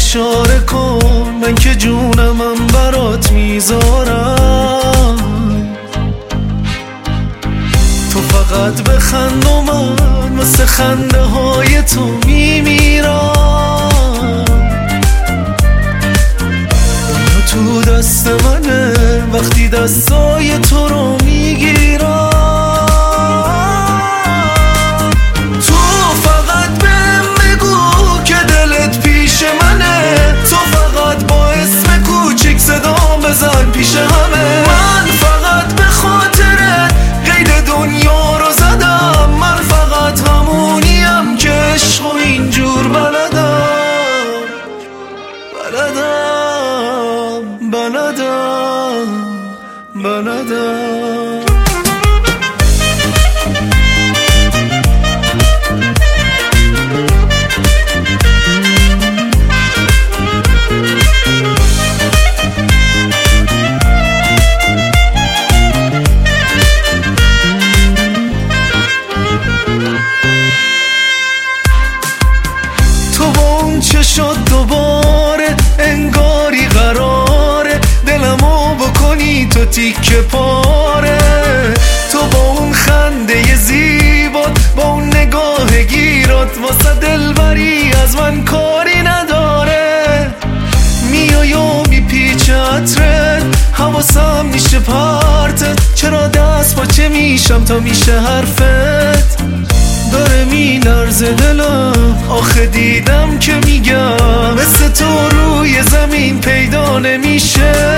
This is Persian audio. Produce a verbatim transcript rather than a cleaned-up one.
اشاره کن، من که جونمم برات میذارم. تو فقط بخند و من مثل خنده های تو میمیرم. دنیا تو دست منه وقتی دستای تو رو میگیرم. تو فقط بهم بگو که دلت پیش منه، تو فقط با اسم کوچیک صدام بزن پیش همه. من فقط به خاطرت قید دنیا رو زدم، من فقط همونیم که عشق و اینجور بلدم بلدم بلدم بلدم. چه شد دوباره انگاری قراره دلمو بکنی تو تیکه پاره. تو با اون خنده زیبات، با اون نگاه گیرات، واسه دلبری از من کاری نداره. میای و میپیچه عطرت، حواسم میشه پرتت. چرا دست پاچه میشم تا میشه حرفت؟ داره میلرزه دلم، آخه دیدم که میگم مثل تو روی زمین پیدا نمیشه.